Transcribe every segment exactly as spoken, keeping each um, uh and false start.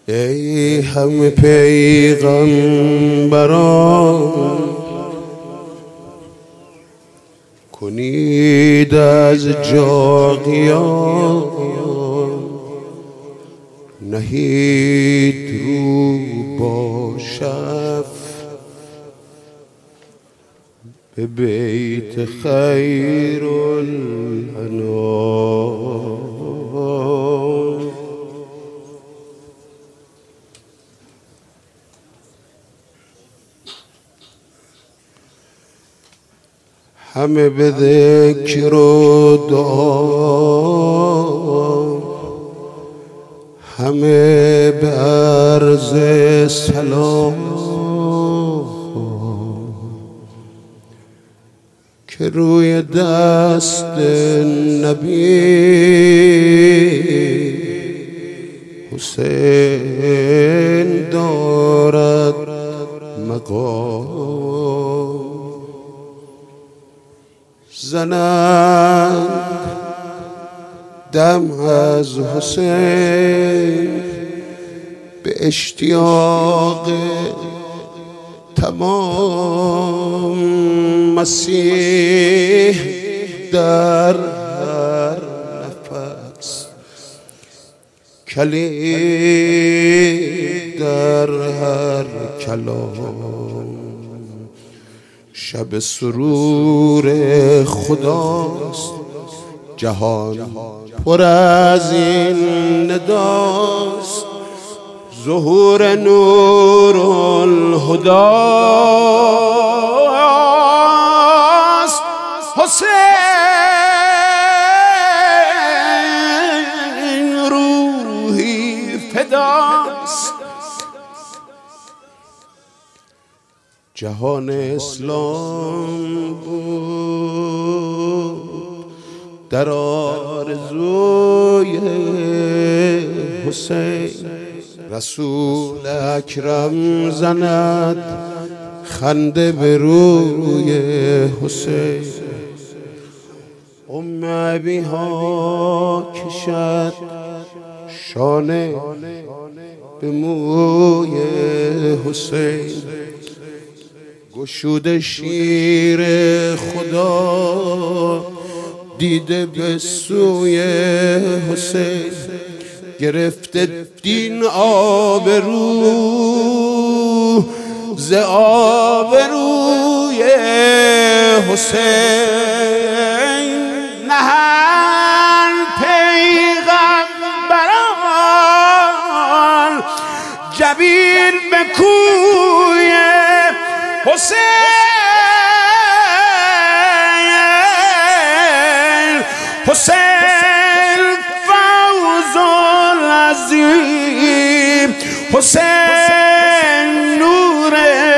ای همه پیغمبران کنید از جا قیام، نهید رو با شف به بیت خیر الانام. همه به ذکر و دعا، همه به عرض سلام، که روی دست نبی حسین دارد مقام. زنند دم از حسین به اشتیاق تمام، مسیح در هر نفس، کلید در هر کلام. شب سرور خداست، جهان پر از این نداست، ظهور نور الهداست. حسین روحی فداست. جهان اسلام بود در آرزوی حسین، رسول اکرم زند خنده به روی حسین. ام ابیها کشد شانه به موی حسین، گشوده شیر خدا دیده به سوی حسین. گرفته دین آبرو ز آبروی حسین. نهند پیغمبران جبین به کوی حسین. حسین فوز العظیم، حسین نور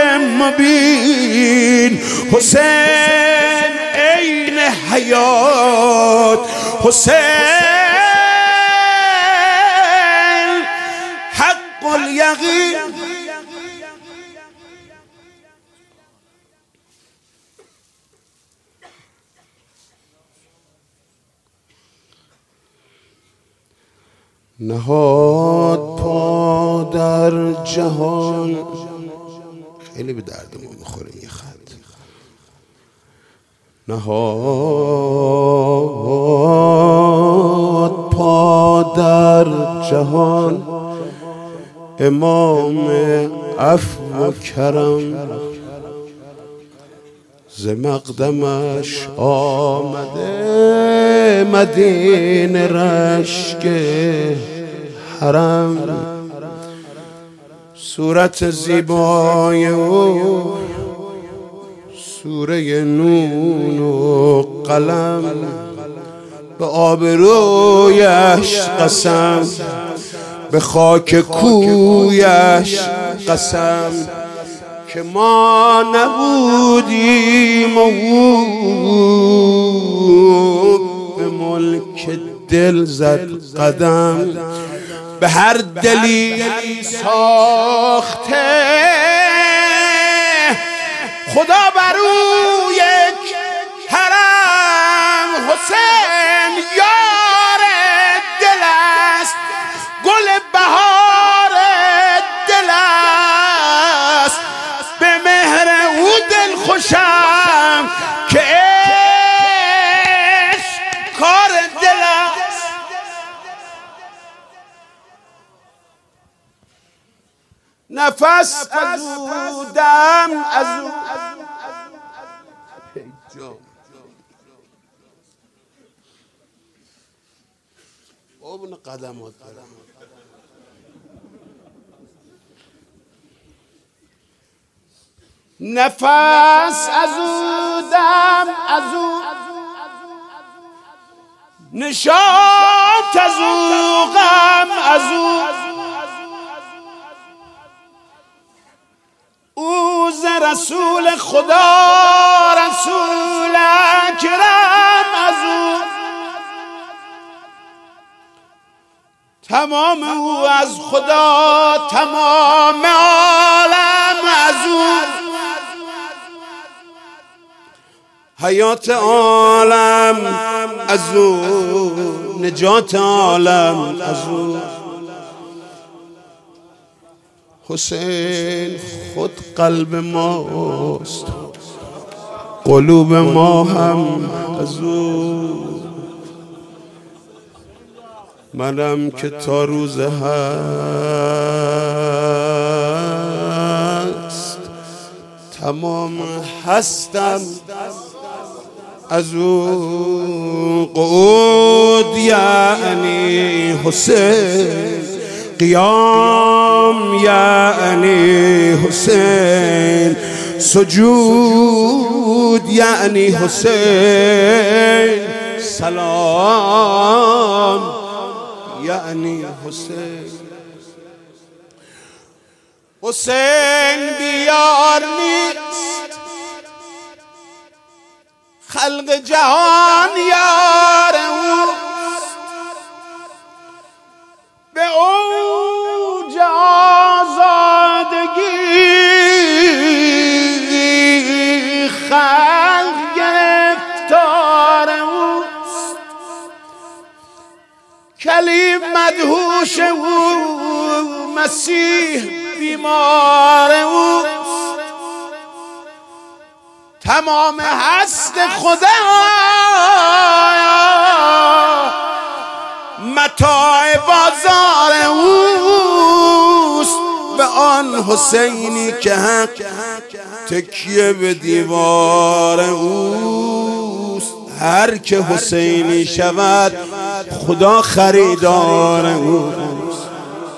مبین، حسین عین حیات، حسین حق الیقین. نهاد پا در جهان، خیلی به درد ما میخوره یه خط. نهاد پا در جهان امام عفو و کرم، ز مقدمش آمده مدینه رشک حرم. صورت زیبای او سوره نون و قلم، به آبرویش قسم، به خاک کویش قسم، که ما نبودیم و به ملک دل زد قدم. به هر دلی ساخته خدا بر او یک حرم. حسین یار دل است، گل بهار نفس از او دم از او اون قدمات دارم نفس از او دم از او نشاط از او غم از او او ز رسول خدا رسول اکرم از او تمام او از خدا تمام عالم از او حیات عالم از او نجات عالم از او حسین خود قلب ماست قلوب ما هم از او منم که تا روز هست تمام هستم از او قعود یعنی حسین قیام یعنی حسین سجود یعنی حسین سلام یعنی حسین حسین بیار نیست خلق جهان یار اوست به اوج آزادگی خلق گرفتار اوست کلیم مدهوش او مسیح بیمار اوست تمام هست خدا متاع بازار اوست به آن حسینی که حق تکیه به دیوار اوست هر که حسینی شود خدا خریدار اوست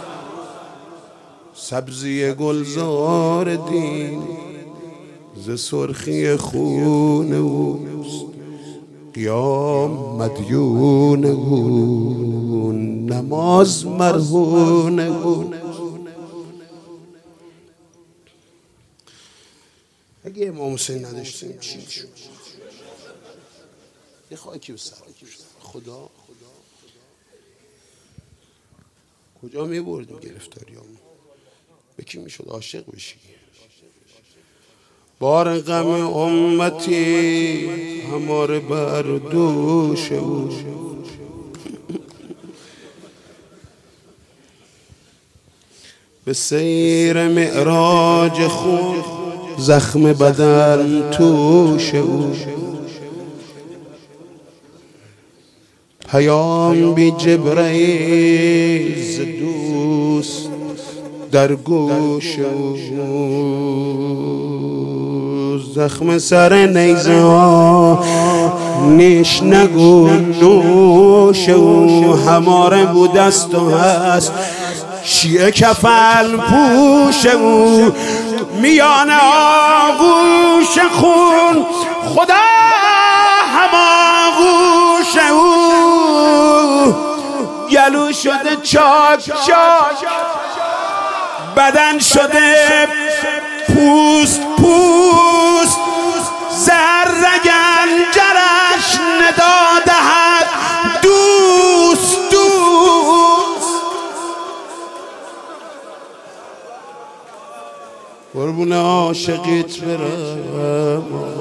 سبزی گلزار دین ز سرخی خون اوست قیام مدیون او نماز مرهون او اگه امام حسین نداشتیم چی شد؟ یه خاکی به سر خدا کجا می بردیم گرفتاریامون به کی می شد عاشق بشی بار غم امتی هماره بر دوش او به سیر معراج خود زخم بدن توش او پیام بی جبرئیل ز دوست در گوش او زخم سر نیزه ها نیش نگو نوش او هماره بود است و هست شیعه کفن پوش او میان آغوش خون خدا هماغوش او گلو شده چاک چاک بدن شده پوست پوست زرگن جرش ندا دهد دوست دوست قربون عاشقیت برم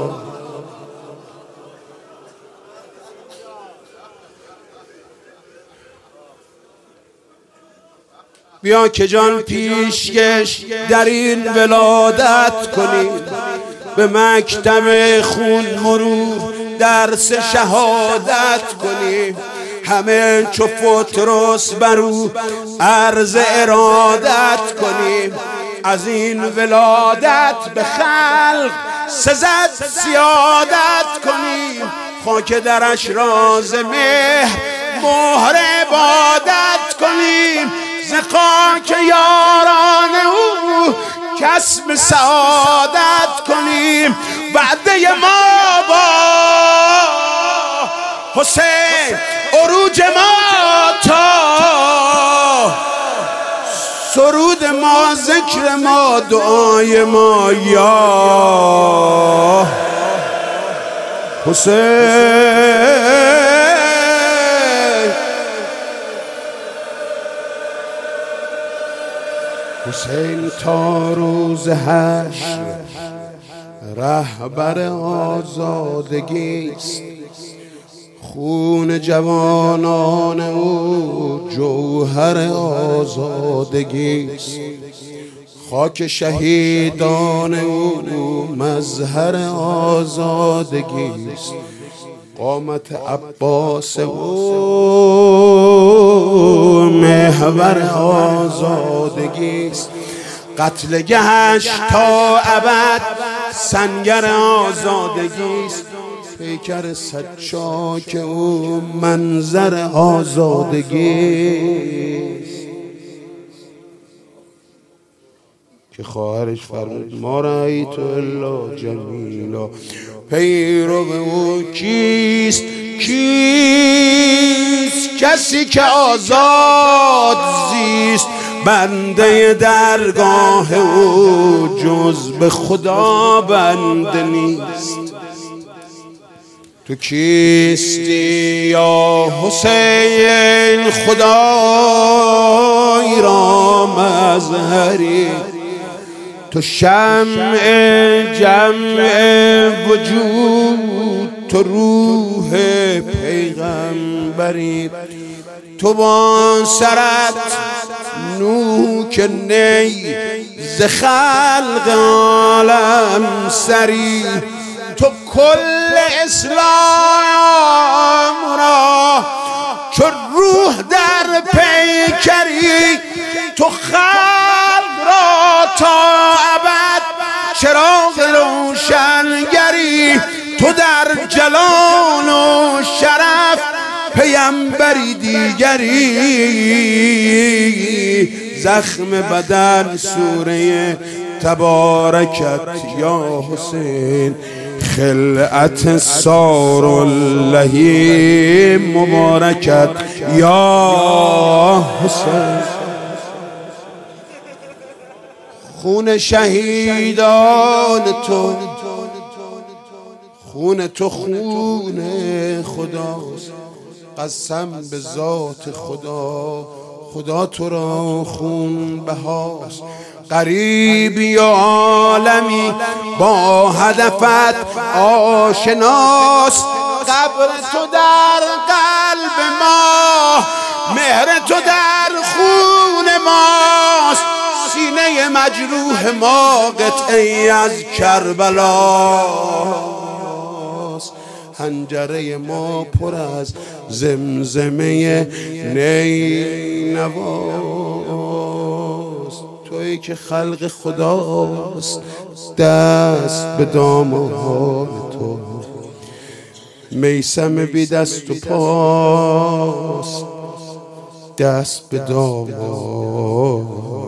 بیا که جان پیشکش در این ولادت کنیم به مکتب خون مرور درس شهادت کنیم همه چو فطرس برو عرض ارادت کنیم از این ولادت به خلق سزد سیادت کنیم، خاک درش راز مهر مهر عبادت کنیم، ز خاک یاران او کسب سعادت کنیم. وعده ما با حسین، عروج ما تا سرود ما، ذکر ما، دعای ما یا حسین. حسین تا روز حشر رهبر آزادگیست، خون جوانان او جوهر آزادگیست، خاک شهیدان او مظهر آزادگیست، قامت عباس او محور آزادگیست، قتلگهش تا ابد سنگر آزادگیست، پیکر سچاک او منظر آزادگیست. که خواهرش فرمود ما رأیت الا جمیلا، پیرو او کیست؟ کیست کسی که آزاد زیست، بنده درگاه او جز به خدا بنده نیست. تو کیستی یا حسین؟ خدای را مظهری، تو شمع جمع وجود، تو روح پیغمبری، تو با سرت نوک نی ز خلق عالم سری، تو کل اسلام را چو روح در پیکری، تو خلق را تا ابد چراغ روشنگری، تو در جلال و شرف پیمبری دیگری، زخم بدن سوره تبارکت یا حسین، خلعت سار اللهی مبارکت یا حسین. خون شهیدان تو، خون تو خون خداست، قسم به ذات خدا، خدا تو را خون بهاست. غریبی و عالمی با هدفت آشناست، قبر تو در قلب ما، مهر تو در خون ماست، سینه مجروح ما قطعی از کربلاست، حنجره ما پر از زمزمه نینواست. تویی که خلق خداست دست به دامان تو، میسم بی دست و پاست دست به دامان